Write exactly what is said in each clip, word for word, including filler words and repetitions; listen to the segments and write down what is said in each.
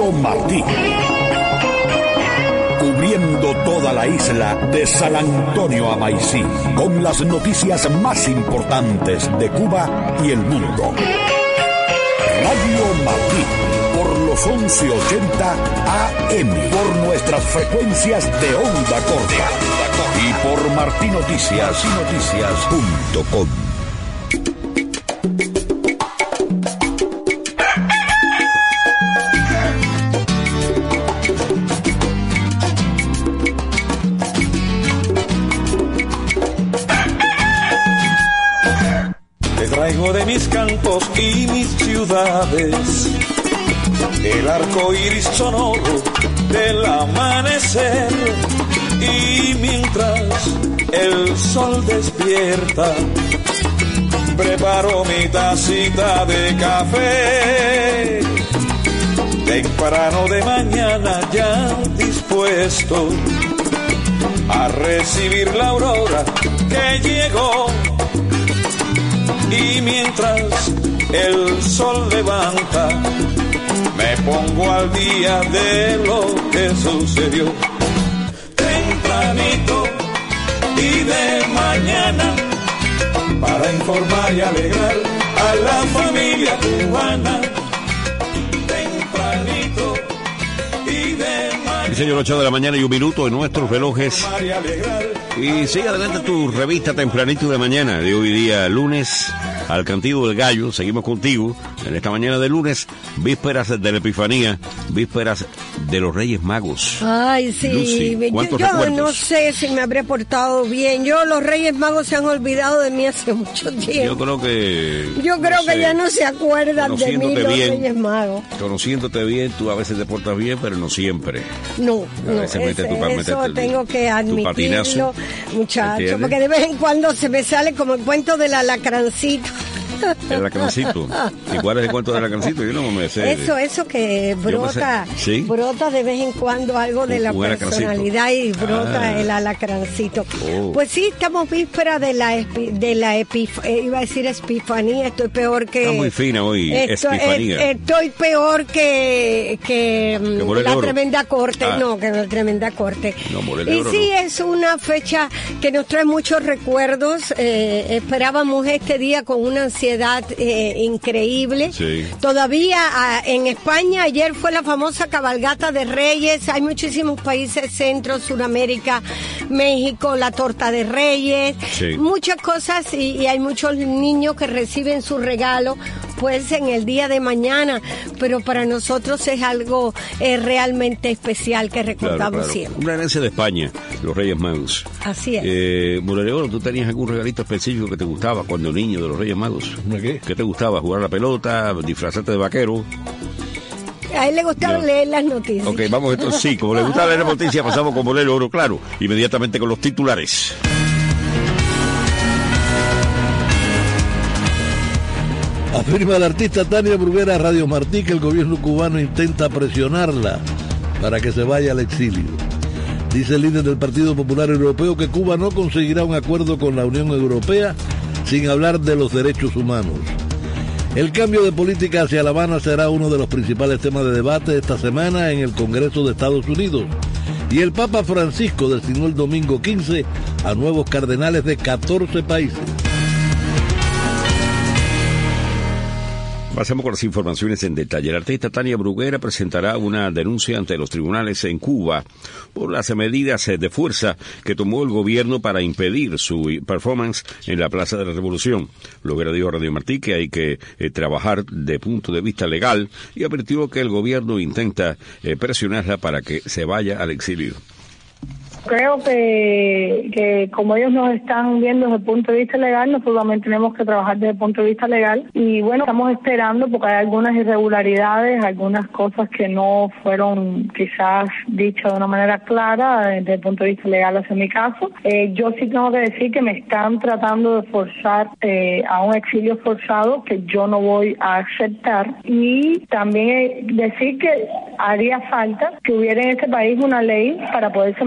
Radio Martí. Cubriendo toda la isla de San Antonio a Maicí, con las noticias más importantes de Cuba y el mundo. Radio Martí, por los once ochenta A M, por nuestras frecuencias de onda corta y por martinoticias y noticias punto com. Traigo de mis campos y mis ciudades el arco iris sonoro del amanecer, y mientras el sol despierta preparo mi tacita de café temprano de mañana, ya dispuesto a recibir la aurora que llegó. Y mientras el sol levanta, me pongo al día de lo que sucedió. Tempranito y de mañana, para informar y alegrar a la familia cubana. Tempranito y de mañana. Sí, señor, ocho de la mañana y un minuto en nuestros relojes. Y sigue adelante tu revista Tempranito de mañana de hoy día lunes, al cantido del gallo. Seguimos contigo en esta mañana de lunes, vísperas de la Epifanía, vísperas de los Reyes Magos. Ay, sí, Lucy, yo, yo no sé si me habré portado bien. Yo, los Reyes Magos se han olvidado de mí hace mucho tiempo. Yo creo que... Yo creo no que sé, ya no se acuerdan de mí los bien, Reyes Magos. Conociéndote bien, tú a veces te portas bien, pero no siempre. No, a no, veces ese, tu, eso tu, tengo que admitirlo, muchachos, porque de vez en cuando se me sale como el cuento del alacrancito. El alacrancito. ¿Y cuál es el cuento del alacrancito? Yo no me sé. Eso, eso que brota, ¿Sí? brota de vez en cuando algo de la personalidad y brota ah. el alacrancito. Oh. Pues sí, estamos víspera de la de la epif eh, iba a decir epifanía, estoy peor que... Está muy fina hoy, estoy, epifanía. Eh, estoy peor que, que, que la tremenda corte, ah. no, que la tremenda corte. No, y oro, sí, no. es una fecha que nos trae muchos recuerdos. Eh, esperábamos este día con una ansiedad Eh, increíble. Sí. Todavía a, en España ayer fue la famosa cabalgata de Reyes. Hay muchísimos países, Centro, Sudamérica, México, la torta de Reyes, sí. muchas cosas y, y hay muchos niños que reciben su regalo pues en el día de mañana, pero para nosotros es algo eh, realmente especial que recordamos claro, claro. siempre. Una herencia de España, los Reyes Magos. Así es. Eh, Morereoro, ¿tú tenías algún regalito específico que te gustaba cuando niño de los Reyes Magos? ¿Una qué? ¿Qué te gustaba? ¿Jugar a la pelota? ¿Disfrazarte de vaquero? A él le gustaba no. leer las noticias. Ok, vamos entonces, sí, como le gustaba leer las noticias, pasamos con Morereoro, claro, inmediatamente con los titulares. Afirma la artista Tania Bruguera a Radio Martí que el gobierno cubano intenta presionarla para que se vaya al exilio. Dice el líder del Partido Popular Europeo que Cuba no conseguirá un acuerdo con la Unión Europea sin hablar de los derechos humanos. El cambio de política hacia La Habana será uno de los principales temas de debate esta semana en el Congreso de Estados Unidos. Y el Papa Francisco designó el domingo quince a nuevos cardenales de catorce países. Pasamos con las informaciones en detalle. La artista Tania Bruguera presentará una denuncia ante los tribunales en Cuba por las medidas de fuerza que tomó el gobierno para impedir su performance en la Plaza de la Revolución. Bruguera dijo a Radio Martí que hay que eh, trabajar de punto de vista legal y advirtió que el gobierno intenta eh, presionarla para que se vaya al exilio. Creo que, que como ellos nos están viendo desde el punto de vista legal, nosotros también tenemos que trabajar desde el punto de vista legal. Y bueno, estamos esperando porque hay algunas irregularidades, algunas cosas que no fueron quizás dichas de una manera clara desde el punto de vista legal hacia mi caso. Eh, yo sí tengo que decir que me están tratando de forzar eh, a un exilio forzado que yo no voy a aceptar. Y también decir que haría falta que hubiera en este país una ley para poderse manifestar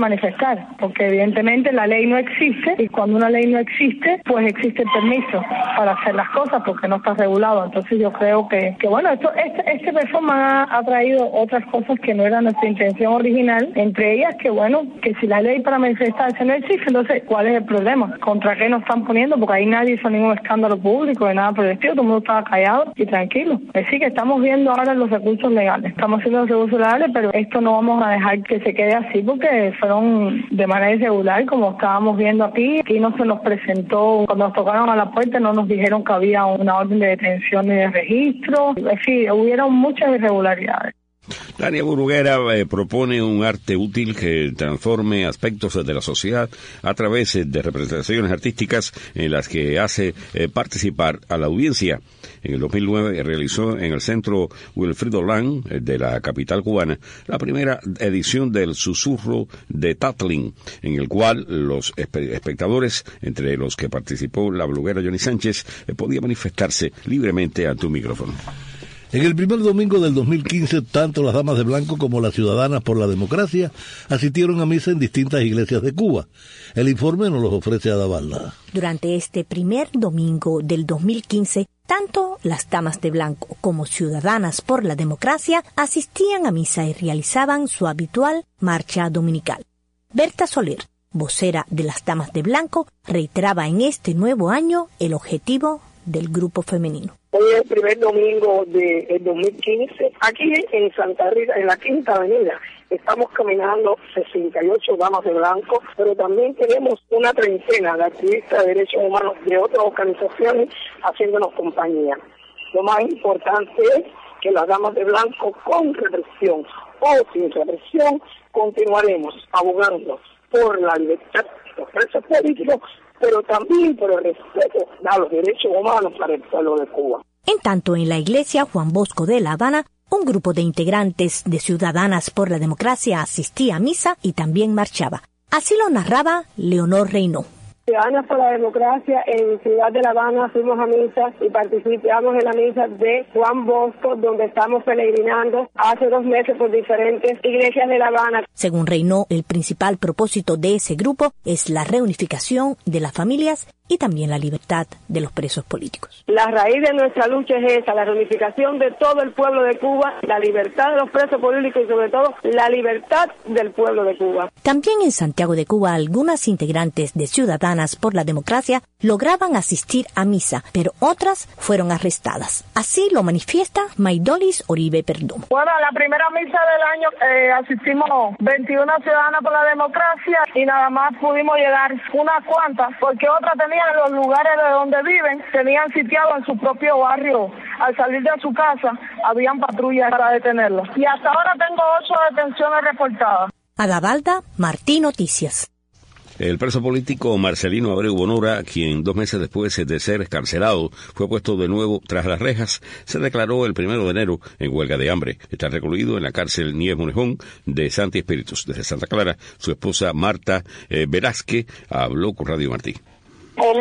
buscar, porque evidentemente la ley no existe y cuando una ley no existe, pues existe el permiso para hacer las cosas porque no está regulado. Entonces yo creo que, que bueno, esto este, este performance ha, ha traído otras cosas que no era nuestra intención original, entre ellas que bueno, que si la ley para manifestarse no existe, entonces ¿cuál es el problema? ¿Contra qué nos están poniendo? Porque ahí nadie hizo ningún escándalo público de nada por el estilo, todo el mundo estaba callado y tranquilo. Es decir, que estamos viendo ahora los recursos legales, estamos haciendo los recursos legales, pero esto no vamos a dejar que se quede así porque fueron de manera irregular, como estábamos viendo aquí. Aquí no se nos presentó, cuando nos tocaron a la puerta no nos dijeron que había una orden de detención ni de registro, es decir, hubieron muchas irregularidades. Tania Bruguera eh, propone un arte útil que transforme aspectos de la sociedad a través de representaciones artísticas en las que hace eh, participar a la audiencia. En el dos mil nueve realizó en el Centro Wilfrido Lang eh, de la capital cubana la primera edición del Susurro de Tatlin, en el cual los espe- espectadores, entre los que participó la bloguera Johnny Sánchez, eh, podía manifestarse libremente ante un micrófono. En el primer domingo del dos mil quince, tanto las Damas de Blanco como las Ciudadanas por la Democracia asistieron a misa en distintas iglesias de Cuba. El informe nos los ofrece Adavalda. Durante este primer domingo del dos mil quince, tanto las Damas de Blanco como Ciudadanas por la Democracia asistían a misa y realizaban su habitual marcha dominical. Berta Soler, vocera de las Damas de Blanco, reiteraba en este nuevo año el objetivo del grupo femenino. Hoy es el primer domingo del de dos mil quince. Aquí en Santa Rita, en la Quinta Avenida, estamos caminando sesenta y ocho damas de blanco, pero también tenemos una treintena de activistas de derechos humanos de otras organizaciones haciéndonos compañía. Lo más importante es que las damas de blanco, con represión o sin represión, continuaremos abogando por la libertad de los presos políticos, pero también por el respeto a los derechos humanos para el pueblo de Cuba. En tanto, en la iglesia Juan Bosco de La Habana, un grupo de integrantes de Ciudadanas por la Democracia asistía a misa y también marchaba. Así lo narraba Leonor Reynó. Ciudadanas por la Democracia en Ciudad de La Habana fuimos a misa y participamos en la misa de Juan Bosco, donde estamos peregrinando hace dos meses por diferentes iglesias de La Habana. Según Reynó, el principal propósito de ese grupo es la reunificación de las familias y también la libertad de los presos políticos. La raíz de nuestra lucha es esa, la reunificación de todo el pueblo de Cuba, la libertad de los presos políticos y sobre todo la libertad del pueblo de Cuba. También en Santiago de Cuba, algunas integrantes de Ciudadanas por la Democracia lograban asistir a misa, pero otras fueron arrestadas. Así lo manifiesta Maidolis Oribe Perdomo. Bueno, a la primera misa del año eh, asistimos veintiuna ciudadanas por la democracia y nada más pudimos llegar unas cuantas, porque otras tenían los lugares de donde viven, tenían sitiado en su propio barrio. Al salir de su casa, habían patrullas para detenerlos. Y hasta ahora tengo ocho detenciones reportadas. Adavalda, Martín Noticias. El preso político Marcelino Abreu Bonora, quien dos meses después de ser excarcelado fue puesto de nuevo tras las rejas, se declaró el primero de enero en huelga de hambre. Está recluido en la cárcel Nieves Monejón de Santi Espíritus. Desde Santa Clara, su esposa Marta eh, Velázquez habló con Radio Martí. El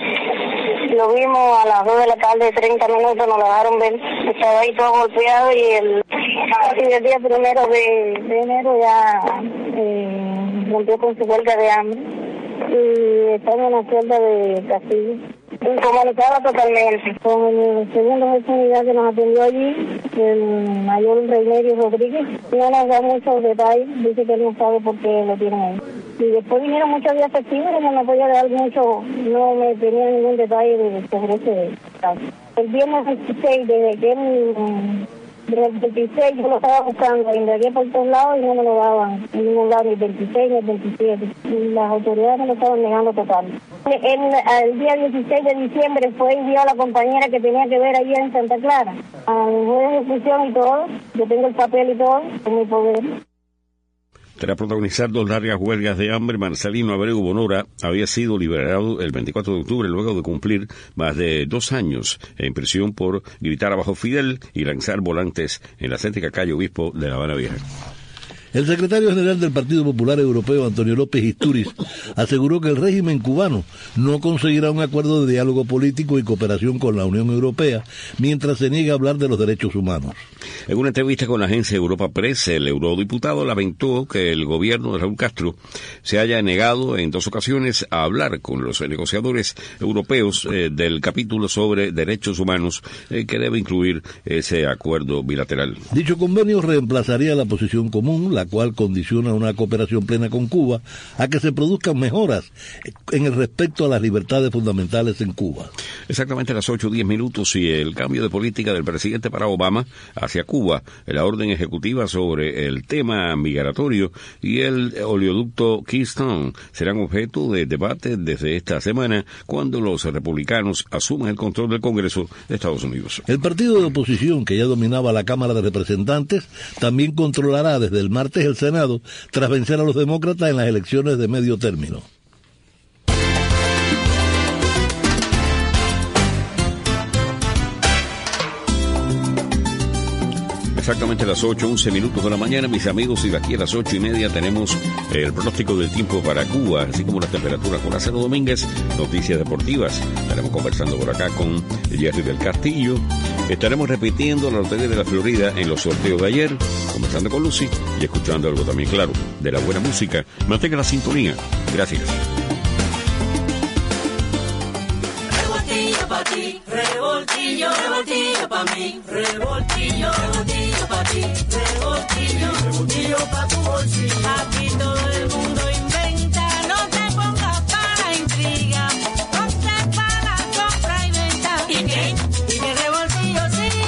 lunes lo vimos a las dos de la tarde, treinta minutos, nos lo dejaron ver. Estaba ahí todo golpeado y el, y el día primero de, de enero ya eh, rompió con su huelga de hambre y está en una celda de Castillo. Incomunicada totalmente. Con el segundo jefe de unidad que nos atendió allí, el mayor Reinerio Rodríguez, no nos da muchos detalles, dice que él no sabe por qué lo tienen ahí. Y después vinieron muchos días festivos, no me podía dar mucho, no me tenía ningún detalle de sobre ese caso. El viernes veintiséis, desde que él, desde el veintiséis yo lo estaba buscando, indagué por todos lados y no me lo daban en ningún lado, ni el veintiséis ni el veintisiete. Y las autoridades me lo estaban negando total. El, el día dieciséis de diciembre fue y vio a la compañera que tenía que ver allí en Santa Clara. A mi juez de ejecución y todo, yo tengo el papel y todo en mi poder. Tras protagonizar dos largas huelgas de hambre, Marcelino Abreu Bonora había sido liberado el veinticuatro de octubre luego de cumplir más de dos años en prisión por gritar abajo Fidel y lanzar volantes en la céntrica calle Obispo de La Habana Vieja. El secretario general del Partido Popular Europeo, Antonio López Istúriz, aseguró que el régimen cubano no conseguirá un acuerdo de diálogo político y cooperación con la Unión Europea mientras se niegue a hablar de los derechos humanos. En una entrevista con la agencia Europa Press, el eurodiputado lamentó que el gobierno de Raúl Castro se haya negado en dos ocasiones a hablar con los negociadores europeos eh, del capítulo sobre derechos humanos eh, que debe incluir ese acuerdo bilateral. Dicho convenio reemplazaría la posición común, la cual condiciona una cooperación plena con Cuba a que se produzcan mejoras en el respecto a las libertades fundamentales en Cuba. Exactamente a las ocho o diez minutos y el cambio de política del presidente Barack Obama hacia Cuba, la orden ejecutiva sobre el tema migratorio y el oleoducto Keystone serán objeto de debate desde esta semana cuando los republicanos asuman el control del Congreso de Estados Unidos. El partido de oposición que ya dominaba la Cámara de Representantes también controlará desde el martes el Senado tras vencer a los demócratas en las elecciones de medio término. Exactamente a las ocho, once minutos de la mañana, mis amigos, y de aquí a las ocho y media tenemos el pronóstico del tiempo para Cuba, así como las temperaturas con Acero Domínguez, noticias deportivas. Estaremos conversando por acá con Jerry del Castillo. Estaremos repitiendo la lotería de la Florida en los sorteos de ayer, conversando con Lucy y escuchando algo también, claro, de la buena música. Mantenga la sintonía. Gracias. Revoltillo pa' ti, revoltillo, revoltillo pa' mí, revoltillo, revoltillo pa' ti, revoltillo, revoltillo pa' tu bolsillo. Aquí todo el mundo inventa, no te pongas para intriga, ponte para compra y venta. ¿Y qué? Y que revoltillo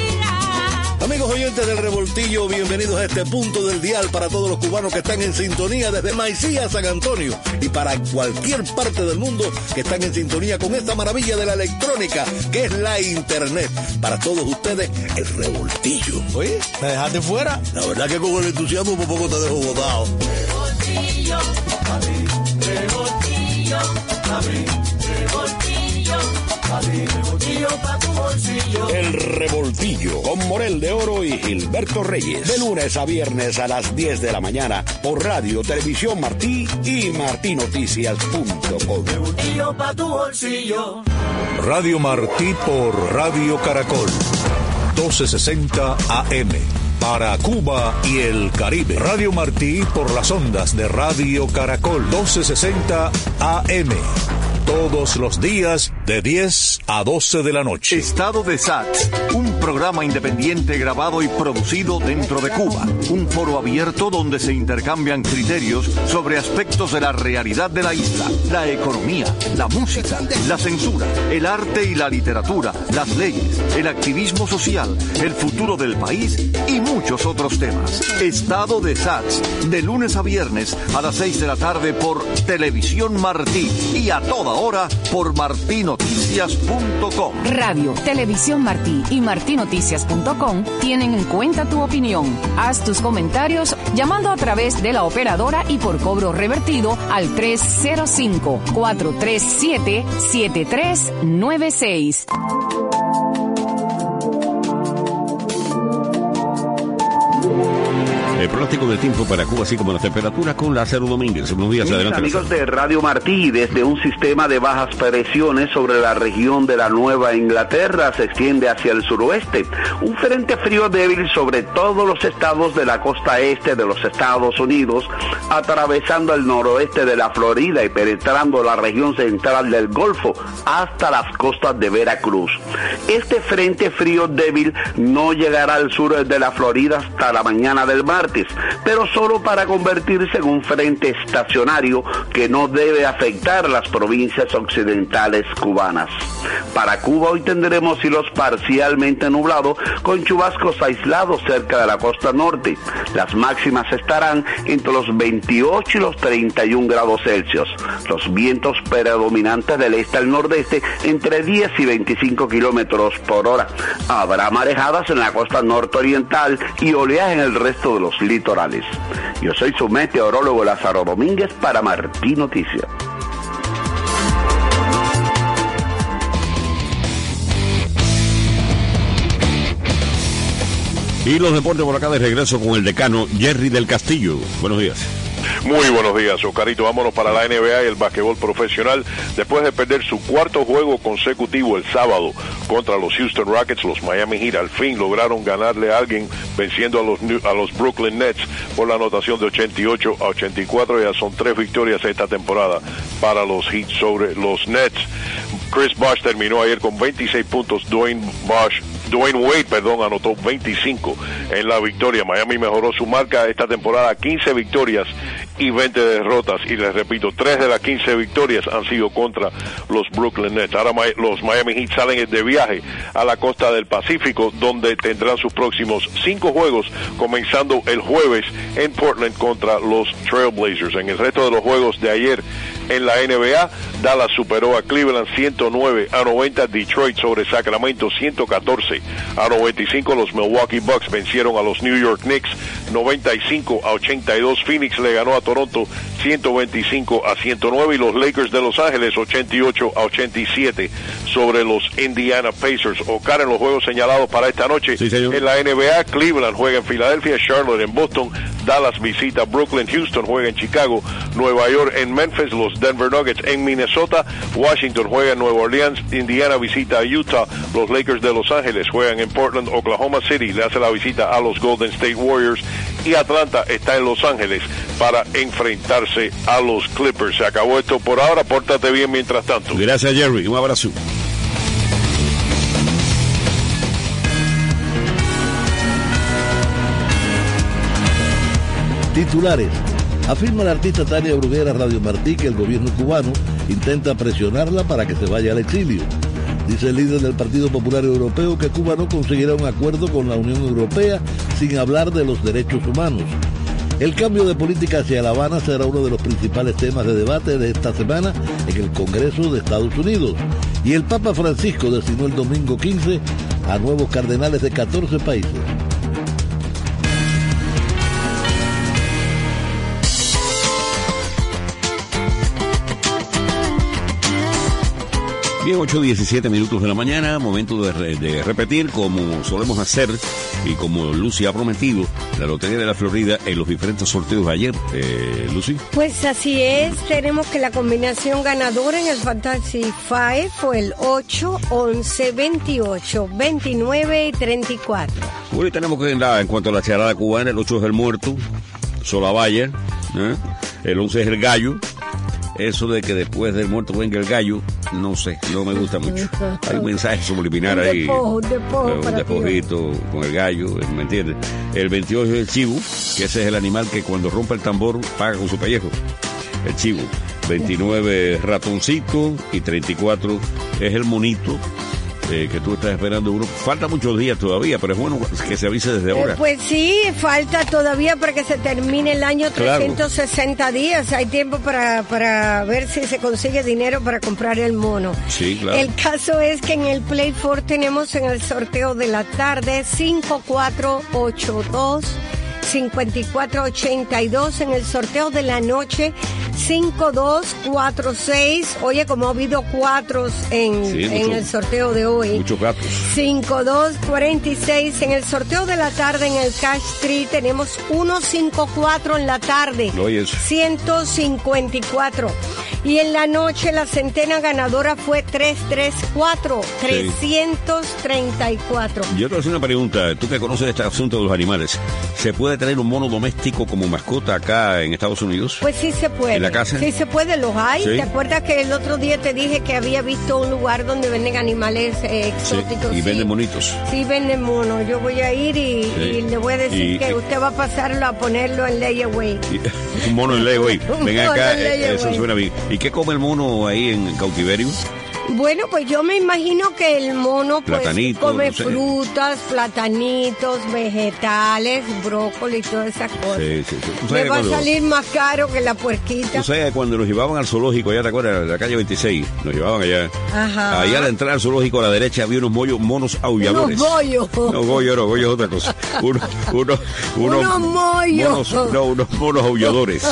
siga. Amigos oyentes del Revoltillo, bienvenidos a este punto del dial para todos los cubanos que están en sintonía desde Maicía a San Antonio y para cualquier parte del mundo que están en sintonía con esta maravilla de la electrónica que es la internet. Para todos ustedes, el Revoltillo. Oye, ¿me dejaste fuera? La verdad que con el entusiasmo por poco te dejo botado. Revoltillo, a mí, revoltillo, a mí, revoltillo, a mí, revoltillo pa' tu bolsillo. El Revoltillo con Morel de Oro y Gilberto Reyes. De lunes a viernes a las diez de la mañana por Radio Televisión Martí y martí noticias punto com. Revoltillo pa' tu bolsillo. Radio Martí por Radio Caracol. doce sesenta A M. Para Cuba y el Caribe. Radio Martí por las ondas de Radio Caracol. doce sesenta A M. Todos los días de diez a doce de la noche. Estado de S A T, un programa independiente grabado y producido dentro de Cuba. Un foro abierto donde se intercambian criterios sobre aspectos de la realidad de la isla, la economía, la música, la censura, el arte y la literatura, las leyes, el activismo social, el futuro del país y muchos otros temas. Estado de S A T, de lunes a viernes a las seis de la tarde por Televisión Martí y a toda hora por martí noticias punto com. Radio, Televisión Martí y martí noticias punto com tienen en cuenta tu opinión. Haz tus comentarios llamando a través de la operadora y por cobro revertido al tres cero cinco, cuatro tres siete, siete tres nueve seis. El pronóstico del tiempo para Cuba, así como las temperaturas con Lázaro Domínguez. Buenos días, Mis adelante. amigos de Radio Martí, desde un sistema de bajas presiones sobre la región de la Nueva Inglaterra se extiende hacia el suroeste. Un frente frío débil sobre todos los estados de la costa este de los Estados Unidos, atravesando el noroeste de la Florida y penetrando la región central del Golfo hasta las costas de Veracruz. Este frente frío débil no llegará al sur de la Florida hasta la mañana del martes, pero solo para convertirse en un frente estacionario que no debe afectar las provincias occidentales cubanas. Para Cuba hoy tendremos cielos parcialmente nublados con chubascos aislados cerca de la costa norte. Las máximas estarán entre los veintiocho y los treinta y un grados Celsius. Los vientos predominantes del este al nordeste entre diez y veinticinco kilómetros por hora. Habrá marejadas en la costa norteoriental y oleaje en el resto de los litorales. Yo soy su meteorólogo Lázaro Domínguez para Martí Noticias. Y los deportes por acá de regreso con el decano Jerry del Castillo. Buenos días. Muy buenos días, Oscarito. Vámonos para la N B A y el basquetbol profesional. Después de perder su cuarto juego consecutivo el sábado contra los Houston Rockets, los Miami Heat al fin lograron ganarle a alguien venciendo a los, New, a los Brooklyn Nets por la anotación de ochenta y ocho a ochenta y cuatro. Ya son tres victorias esta temporada para los Heat sobre los Nets. Chris Bosh terminó ayer con veintiséis puntos. Dwayne Bosh Dwayne Wade, perdón, anotó veinticinco en la victoria. Miami mejoró su marca esta temporada, quince victorias y veinte derrotas. Y les repito, tres de las quince victorias han sido contra los Brooklyn Nets. Ahora los Miami Heat salen de viaje a la costa del Pacífico, donde tendrán sus próximos cinco juegos, comenzando el jueves en Portland contra los Trail Blazers. En el resto de los juegos de ayer en la N B A, Dallas superó a Cleveland ciento nueve a noventa, Detroit sobre Sacramento ciento catorce a noventa y cinco, los Milwaukee Bucks vencieron a los New York Knicks noventa y cinco a ochenta y dos, Phoenix le ganó a Toronto ciento veinticinco a ciento nueve y los Lakers de Los Ángeles ochenta y ocho a ochenta y siete sobre los Indiana Pacers. Oscar, en los juegos señalados para esta noche, sí, en la N B A, Cleveland juega en Filadelfia, Charlotte en Boston, Dallas visita Brooklyn, Houston juega en Chicago, Nueva York en Memphis, los Denver Nuggets en Minnesota, Washington juega en Nueva Orleans, Indiana visita a Utah, los Lakers de Los Ángeles juegan en Portland, Oklahoma City le hace la visita a los Golden State Warriors y Atlanta está en Los Ángeles para enfrentarse a los Clippers. Se acabó esto por ahora, pórtate bien mientras tanto. Gracias, Jerry, un abrazo. Titulares. Afirma la artista Tania Bruguera a Radio Martí que el gobierno cubano intenta presionarla para que se vaya al exilio. Dice el líder del Partido Popular Europeo que Cuba no conseguirá un acuerdo con la Unión Europea sin hablar de los derechos humanos. El cambio de política hacia La Habana será uno de los principales temas de debate de esta semana en el Congreso de Estados Unidos. Y el Papa Francisco designó el domingo quince a nuevos cardenales de catorce países. Bien, ocho diecisiete minutos de la mañana, momento de, re, de repetir como solemos hacer y como Lucy ha prometido, la Lotería de la Florida en los diferentes sorteos de ayer. Eh, Lucy. Pues así es, tenemos que la combinación ganadora en el Fantasy cinco fue el ocho, once, veintiocho, veintinueve y treinta y cuatro. Bueno, y tenemos que en cuanto a la charada cubana, el ocho es el muerto, Solavalle, ¿eh? El once es el gallo. Eso de que después del muerto venga el gallo, no sé, no me gusta mucho. Hay un mensaje subliminal ahí. Despojo, un despojo un despojito con el gallo, ¿me entiendes? El veintiocho es el chivo, que ese es el animal que cuando rompe el tambor paga con su pellejo. El chivo. veintinueve ratoncito y treinta y cuatro es el monito. Eh, que tú estás esperando uno. Falta muchos días todavía, pero es bueno que se avise desde ahora. Eh, pues sí, falta todavía para que se termine el año, trescientos sesenta claro. días. Hay tiempo para, para ver si se consigue dinero para comprar el mono. Sí, claro. El caso es que en el Play four tenemos en el sorteo de la tarde cinco cuatro ocho dos cinco cuatro ochenta y dos, en el sorteo de la noche cinco dos cuatro seis. Oye, como ha habido cuatros en, sí, en mucho, el sorteo de hoy. Muchos gatos. cinco dos cuarenta y seis. En el sorteo de la tarde en el Cash Tree tenemos ciento cincuenta y cuatro en la tarde. Oye, eso. ciento cincuenta y cuatro. Y en la noche la centena ganadora fue trescientos treinta y cuatro. Sí. trescientos treinta y cuatro. Yo te voy a hacer una pregunta. Tú que conoces este asunto de los animales, ¿se puede tener un mono doméstico como mascota acá en Estados Unidos? Pues sí se puede. ¿En la casa? Sí se puede, los hay. ¿Sí? ¿Te acuerdas que el otro día te dije que había visto un lugar donde venden animales eh, exóticos? Sí, y sí. venden monitos. Sí, venden monos. Yo voy a ir y, sí. y le voy a decir y, que y, usted va a pasarlo a ponerlo en layaway. Y, un mono en layaway. Ven acá, eh, eso suena bien. ¿Y qué come el mono ahí en cautiverio? Bueno, pues yo me imagino que el mono pues Platanito, come no sé. frutas, platanitos, vegetales, brócoli y todas esas cosas. Sí, sí, sí. Le va cuando, a salir más caro que la puerquita. Tú sabes, cuando nos llevaban al zoológico, allá te acuerdas, la calle veintiséis, nos llevaban allá. Ajá. Allá al entrar al zoológico a la derecha había unos mollos, monos aulladores. Unos bollos. No, bollo no, bollo es otra cosa. Uno, uno, uno, unos mollos. Monos, no, unos monos aulladores.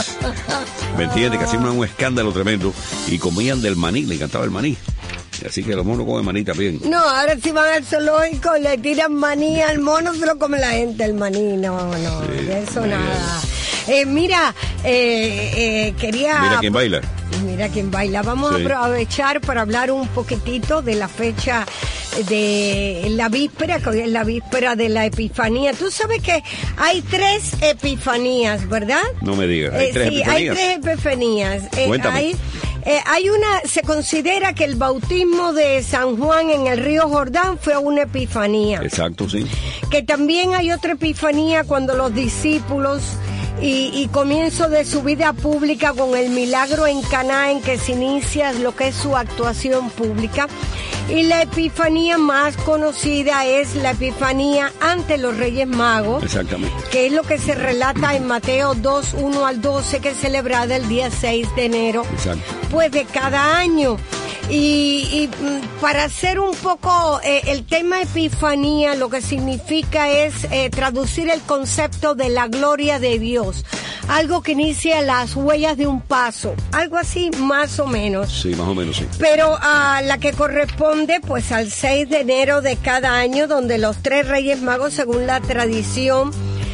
¿Me entiendes? Que hacían un escándalo tremendo y comían del maní, le encantaba el maní. Así que los monos comen maní también. No, ahora si van al zoológico le tiran maní al mono, se lo come la gente el maní. No, no, sí, eso nada. Eh, mira, eh, eh, quería... Mira quién baila. Mira quién baila. Vamos sí. a aprovechar para hablar un poquitito de la fecha de la víspera, que hoy es la víspera de la Epifanía. Tú sabes que hay tres epifanías, ¿verdad? No me digas, hay eh, tres sí, epifanías. hay tres epifanías. Eh, Cuéntame. Hay, eh, hay una, se considera que el bautismo de San Juan en el río Jordán fue una epifanía. Exacto, sí. Que también hay otra epifanía cuando los discípulos y, y comienzo de su vida pública con el milagro en Caná, en que se inicia lo que es su actuación pública. Y la epifanía más conocida es la epifanía ante los Reyes Magos. Exactamente. Que es lo que se relata en Mateo dos, uno al doce, que es celebrada el día seis de enero. Exacto. Pues de cada año. Y, y para hacer un poco eh, el tema epifanía, lo que significa es eh, traducir el concepto de la gloria de Dios. Algo que inicia las huellas de un paso, algo así más o menos. Sí, más o menos, sí. Pero a uh, la que corresponde pues al seis de enero de cada año, donde los tres Reyes Magos, según la tradición,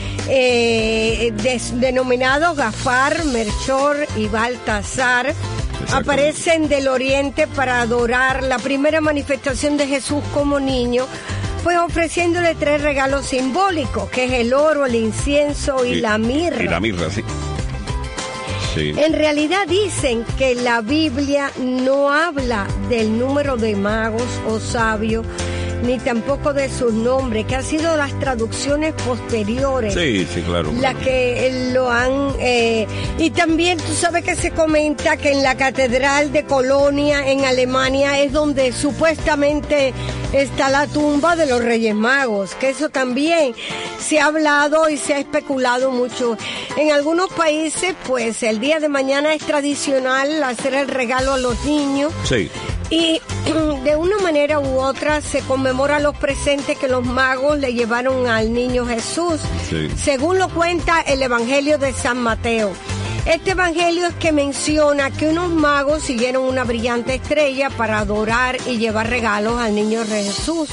eh, des, denominados Gaspar, Melchor y Baltasar, aparecen del oriente para adorar la primera manifestación de Jesús como niño, pues ofreciéndole tres regalos simbólicos, que es el oro, el incienso y, y la mirra. Y la mirra, sí. Sí. En realidad dicen que la Biblia no habla del número de magos o sabios, ni tampoco de sus nombres, que han sido las traducciones posteriores. Sí, sí, claro. Las que lo han... Eh, y también tú sabes que se comenta que en la Catedral de Colonia, en Alemania, es donde supuestamente está la tumba de los Reyes Magos, que eso también se ha hablado y se ha especulado mucho. En algunos países, pues, el día de mañana es tradicional hacer el regalo a los niños. Sí. Y de una manera u otra se conmemora los presentes que los magos le llevaron al niño Jesús, sí. Según lo cuenta el Evangelio de San Mateo. Este evangelio es que menciona que unos magos siguieron una brillante estrella para adorar y llevar regalos al niño Jesús.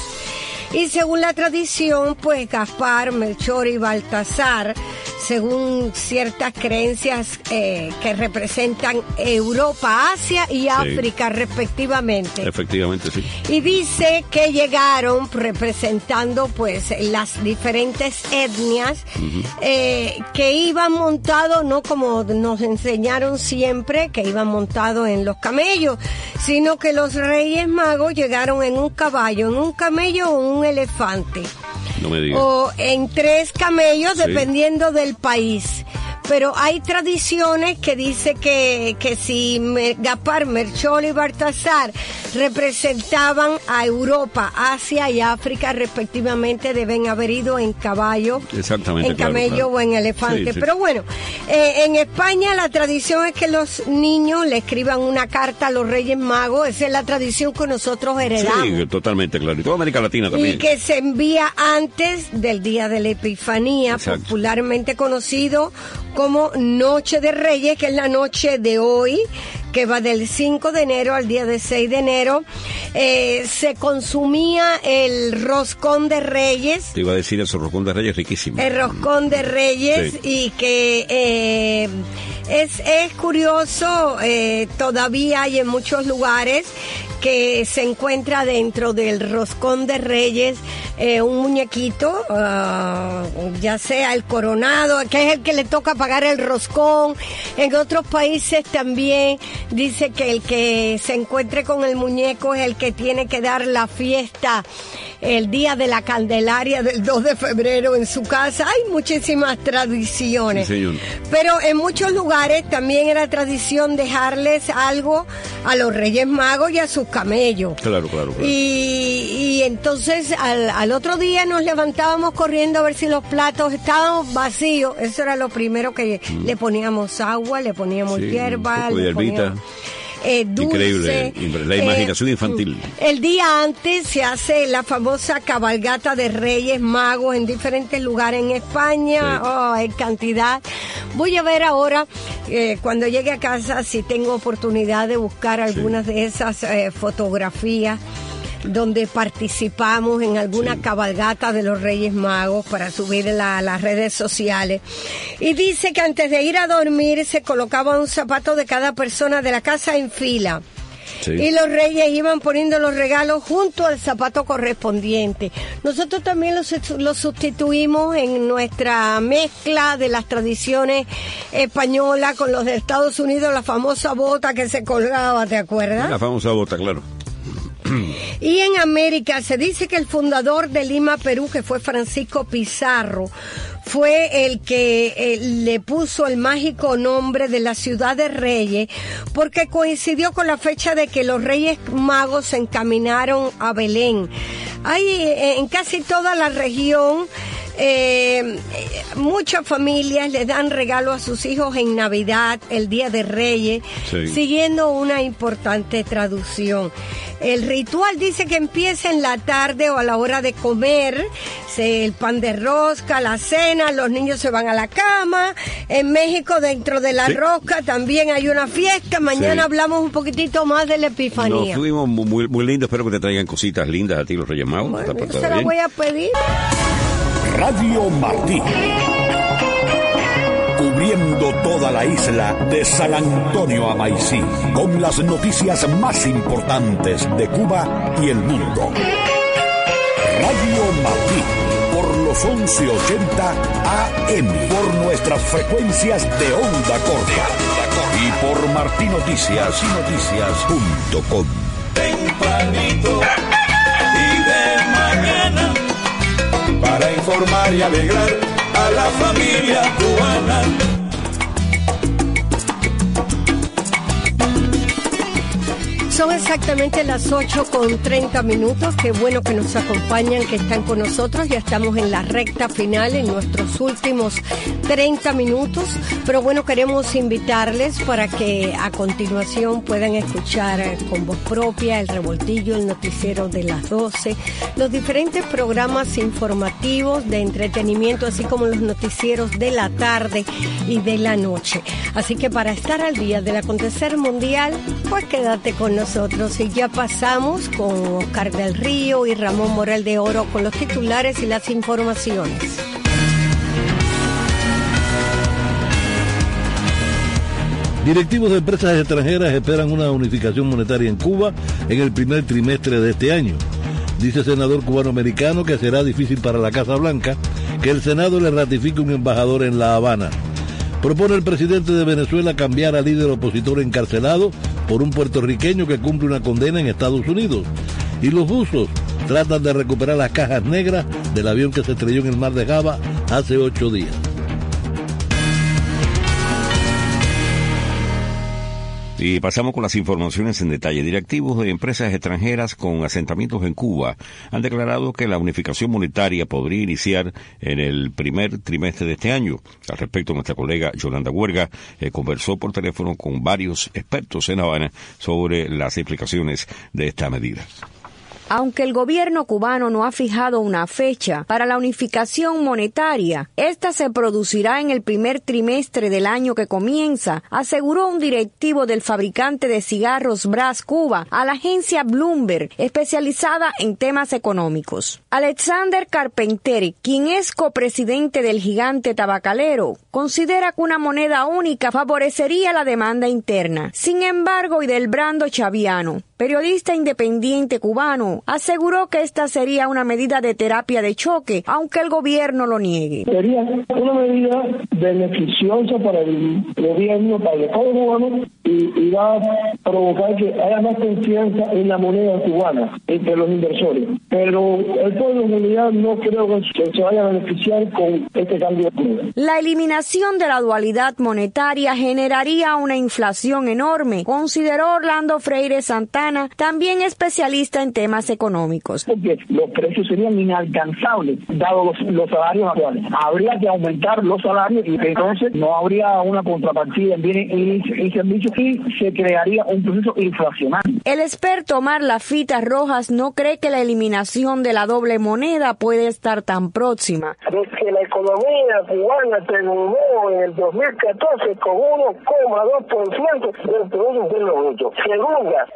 Y según la tradición, pues Gaspar, Melchor y Baltasar, según ciertas creencias eh, que representan Europa, Asia y África, sí, respectivamente. Efectivamente, sí. Y dice que llegaron representando pues las diferentes etnias, uh-huh, eh, que iban montados, no como nos enseñaron siempre, que iban montados en los camellos, sino que los Reyes Magos llegaron en un caballo, en un camello o un elefante. No me digas. O en tres camellos, sí, dependiendo del país. Pero hay tradiciones que dice que, que si Gaspar, Melchor y Baltasar representaban a Europa, Asia y África respectivamente, deben haber ido en caballo, exactamente, en claro, camello, claro, o en elefante. Sí, sí. Pero bueno, eh, en España la tradición es que los niños le escriban una carta a los Reyes Magos. Esa es la tradición que nosotros heredamos. Sí, totalmente claro. Y toda América Latina también. Y que se envía antes del día de la Epifanía, exacto, popularmente conocido como Noche de Reyes, que es la noche de hoy, que va del cinco de enero al día de seis de enero. Eh, se consumía el roscón de Reyes. Te iba a decir, el roscón de Reyes riquísimo. El roscón de Reyes, sí, y que eh, es, es curioso, eh, todavía hay en muchos lugares que se encuentra dentro del roscón de Reyes eh, un muñequito, uh, ya sea el coronado, que es el que le toca pagar el roscón. En otros países también dice que el que se encuentre con el muñeco es el que tiene que dar la fiesta el día de la Candelaria del dos de febrero en su casa. Hay muchísimas tradiciones. Sí, señor. Pero en muchos lugares también era tradición dejarles algo a los Reyes Magos y a sus camellos. Claro, claro, claro. Y, y entonces al, al otro día nos levantábamos corriendo a ver si los platos estaban vacíos. Eso era lo primero que mm. le poníamos agua, le poníamos sí, hierba, un poco de le poníamos... Eh, dulce. Increíble, la imaginación eh, infantil. El día antes se hace la famosa cabalgata de Reyes Magos en diferentes lugares en España, sí, oh, en cantidad. Voy a ver ahora, eh, cuando llegue a casa, si tengo oportunidad de buscar algunas, sí, de esas eh, fotografías donde participamos en alguna sí. cabalgata de los Reyes Magos para subir a las redes sociales. Y dice que antes de ir a dormir se colocaba un zapato de cada persona de la casa en fila. Sí. Y los reyes iban poniendo los regalos junto al zapato correspondiente. Nosotros también los, los sustituimos en nuestra mezcla de las tradiciones españolas con los de Estados Unidos, la famosa bota que se colgaba, ¿te acuerdas? La famosa bota, claro. Y en América se dice que el fundador de Lima, Perú, que fue Francisco Pizarro, fue el que eh, le puso el mágico nombre de la ciudad de Reyes, porque coincidió con la fecha de que los Reyes Magos se encaminaron a Belén. Hay eh, en casi toda la región Eh, muchas familias le dan regalo a sus hijos en Navidad, el Día de Reyes, sí. siguiendo una importante traducción. El ritual dice que empieza en la tarde o a la hora de comer, se, el pan de rosca, la cena, los niños se van a la cama. En México, dentro de la sí. rosca, también hay una fiesta. Mañana sí. hablamos un poquitito más de la Epifanía. Nos fuimos muy, muy lindos, espero que te traigan cositas lindas a ti los Reyes Magos. Bueno, yo se las voy a pedir. Radio Martí, cubriendo toda la isla de San Antonio a Maicí, con las noticias más importantes de Cuba y el mundo. Radio Martí, por los once ochenta A M, por nuestras frecuencias de onda corta y por martí noticias y noticias punto com. Tempranito y de mañana, para informar y alegrar a la familia cubana. Son exactamente las ocho con treinta minutos. Qué bueno que nos acompañan, que están con nosotros. Ya estamos en la recta final, en nuestros últimos treinta minutos. Pero bueno, queremos invitarles para que a continuación puedan escuchar con voz propia el Revoltillo, el noticiero de las doce, los diferentes programas informativos de entretenimiento, así como los noticieros de la tarde y de la noche. Así que para estar al día del acontecer mundial, pues quédate con nosotros. Nosotros y ya pasamos con Oscar del Río y Ramón Morel de Oro con los titulares y las informaciones. Directivos de empresas extranjeras esperan una unificación monetaria en Cuba en el primer trimestre de este año. Dice el senador cubano-americano que será difícil para la Casa Blanca que el Senado le ratifique un embajador en La Habana. Propone el presidente de Venezuela cambiar al líder opositor encarcelado por un puertorriqueño que cumple una condena en Estados Unidos. Y los buzos tratan de recuperar las cajas negras del avión que se estrelló en el mar de Java hace ocho días. Y pasamos con las informaciones en detalle. Directivos de empresas extranjeras con asentamientos en Cuba han declarado que la unificación monetaria podría iniciar en el primer trimestre de este año. Al respecto, nuestra colega Yolanda Huerga eh, conversó por teléfono con varios expertos en La Habana sobre las implicaciones de esta medida. Aunque el gobierno cubano no ha fijado una fecha para la unificación monetaria, esta se producirá en el primer trimestre del año que comienza, aseguró un directivo del fabricante de cigarros Brás Cuba a la agencia Bloomberg, especializada en temas económicos. Alexander Carpenter, quien es copresidente del gigante tabacalero, considera que una moneda única favorecería la demanda interna. Sin embargo, Idelbrando Chaviano, periodista independiente cubano, aseguró que esta sería una medida de terapia de choque, aunque el gobierno lo niegue. Sería una medida beneficiosa para el gobierno, para el Estado cubano, y, y va a provocar que haya más confianza en la moneda cubana entre los inversores. Pero el pueblo en realidad no creo que se vaya a beneficiar con este cambio de moneda. La eliminación de la dualidad monetaria generaría una inflación enorme, consideró Orlando Freire Santana, también especialista en temas económicos. Porque los precios serían inalcanzables, dado los, los salarios actuales. Habría que aumentar los salarios y entonces no habría una contrapartida en bienes y, y servicios y se crearía un proceso inflacionario. El experto Omar Lafitas Rojas no cree que la eliminación de la doble moneda puede estar tan próxima. Desde la economía cubana terminó en el dos mil catorce con uno coma dos por ciento del Producto Interno Bruto. Segunda, una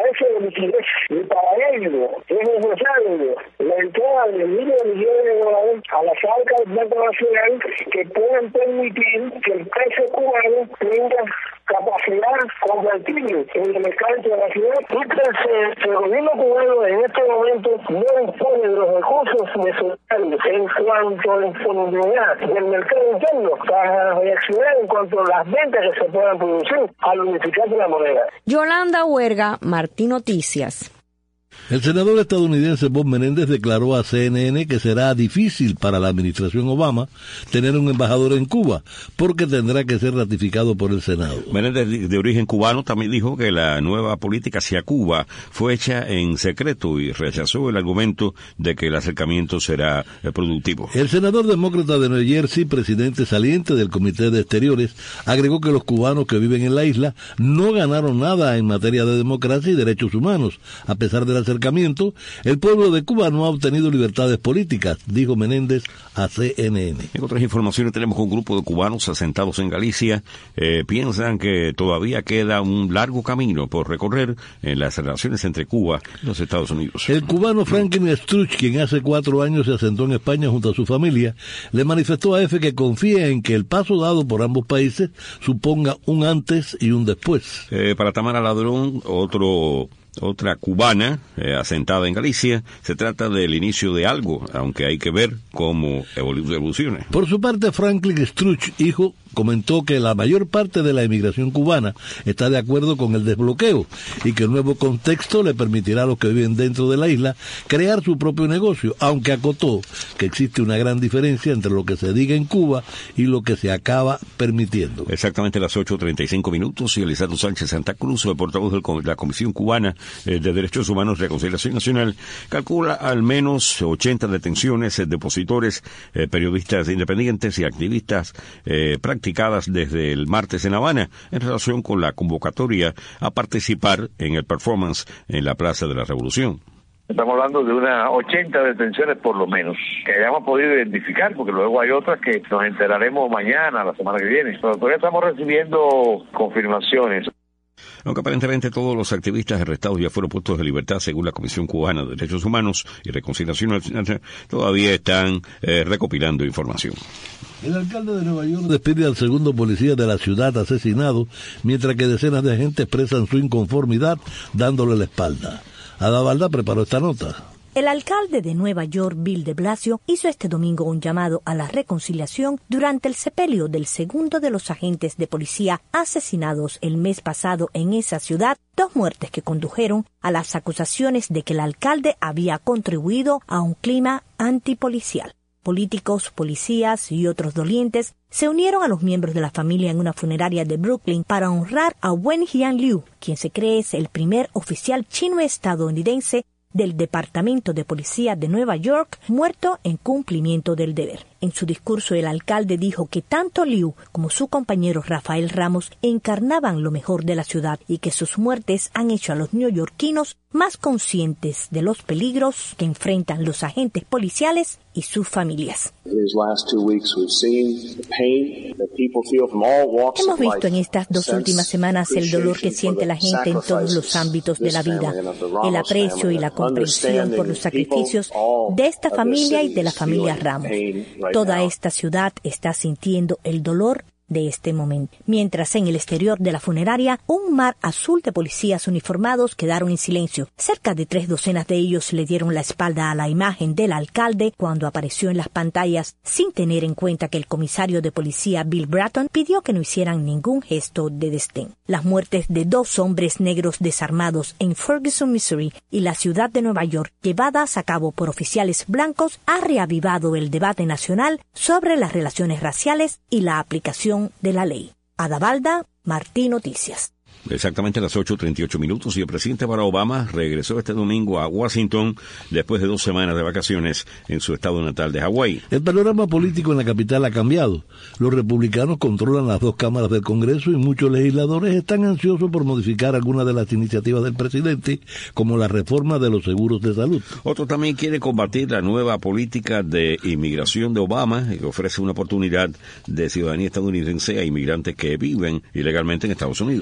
carece de liquidez y para ello es necesario la entrada de miles de millones de dólares a las arcas del Banco Nacional que puedan permitir que el peso cubano tenga capacidad convertible en el mercado internacional. Y tercero, que el gobierno cubano en este momento no dispone de los recursos necesarios en cuanto a la disponibilidad del mercado interno para reaccionar en cuanto a las ventas que se puedan producir al unificar la moneda. Yolanda Huerga, Martín Noticias. El senador estadounidense Bob Menéndez declaró a C N N que será difícil para la administración Obama tener un embajador en Cuba, porque tendrá que ser ratificado por el Senado. Menéndez, de origen cubano, también dijo que la nueva política hacia Cuba fue hecha en secreto y rechazó el argumento de que el acercamiento será productivo. El senador demócrata de Nueva Jersey, presidente saliente del Comité de Exteriores, agregó que los cubanos que viven en la isla no ganaron nada en materia de democracia y derechos humanos, a pesar de la acercamiento. El pueblo de Cuba no ha obtenido libertades políticas, dijo Menéndez a C N N. En otras informaciones tenemos que un grupo de cubanos asentados en Galicia eh, piensan que todavía queda un largo camino por recorrer en las relaciones entre Cuba y los Estados Unidos. El cubano Franklin Struch, quien hace cuatro años se asentó en España junto a su familia, le manifestó a EFE que confía en que el paso dado por ambos países suponga un antes y un después. Eh, para Tamara Ladrón, otro... Otra cubana eh, asentada en Galicia, se trata del inicio de algo, aunque hay que ver cómo evoluciona. Por su parte, Franklin Struch, hijo, comentó que la mayor parte de la emigración cubana está de acuerdo con el desbloqueo y que el nuevo contexto le permitirá a los que viven dentro de la isla crear su propio negocio, aunque acotó que existe una gran diferencia entre lo que se diga en Cuba y lo que se acaba permitiendo. Exactamente a las ocho treinta y cinco minutos, y Elisardo Sánchez Santa Cruz, el portavoz de la Comisión Cubana de Derechos Humanos y Reconciliación Nacional, calcula al menos ochenta detenciones de opositores, eh, periodistas independientes y activistas eh, practicadas desde el martes en Habana en relación con la convocatoria a participar en el performance en la Plaza de la Revolución. Estamos hablando de unas ochenta detenciones por lo menos, que hayamos podido identificar, porque luego hay otras que nos enteraremos mañana, la semana que viene. Pero todavía estamos recibiendo confirmaciones. Aunque aparentemente todos los activistas arrestados ya fueron puestos de libertad según la Comisión Cubana de Derechos Humanos y Reconciliación Nacional, todavía están eh, recopilando información. El alcalde de Nueva York despide al segundo policía de la ciudad asesinado, mientras que decenas de gente expresan su inconformidad dándole la espalda. Ada Balda preparó esta nota. El alcalde de Nueva York, Bill de Blasio, hizo este domingo un llamado a la reconciliación durante el sepelio del segundo de los agentes de policía asesinados el mes pasado en esa ciudad, dos muertes que condujeron a las acusaciones de que el alcalde había contribuido a un clima antipolicial. Políticos, policías y otros dolientes se unieron a los miembros de la familia en una funeraria de Brooklyn para honrar a Wen Jian Liu, quien se cree es el primer oficial chino-estadounidense del Departamento de Policía de Nueva York, muerto en cumplimiento del deber. En su discurso, el alcalde dijo que tanto Liu como su compañero Rafael Ramos encarnaban lo mejor de la ciudad y que sus muertes han hecho a los neoyorquinos más conscientes de los peligros que enfrentan los agentes policiales y sus familias. Hemos visto en estas dos últimas semanas el dolor que siente la gente en todos los ámbitos de la vida, el aprecio y la comprensión por los sacrificios de esta familia y de la familia Ramos. Toda esta ciudad está sintiendo el dolor de este momento. Mientras en el exterior de la funeraria, un mar azul de policías uniformados quedaron en silencio. Cerca de tres docenas de ellos le dieron la espalda a la imagen del alcalde cuando apareció en las pantallas, sin tener en cuenta que el comisario de policía Bill Bratton pidió que no hicieran ningún gesto de desdén. Las muertes de dos hombres negros desarmados en Ferguson, Missouri, y la ciudad de Nueva York, llevadas a cabo por oficiales blancos, ha reavivado el debate nacional sobre las relaciones raciales y la aplicación de la ley. Ada Balda, Martín Noticias. Exactamente a las ocho treinta y ocho minutos, y el presidente Barack Obama regresó este domingo a Washington después de dos semanas de vacaciones en su estado natal de Hawái. El panorama político en la capital ha cambiado. Los republicanos controlan las dos cámaras del Congreso y muchos legisladores están ansiosos por modificar algunas de las iniciativas del presidente, como la reforma de los seguros de salud. Otro también quiere combatir la nueva política de inmigración de Obama, que ofrece una oportunidad de ciudadanía estadounidense a inmigrantes que viven ilegalmente en Estados Unidos. El presidente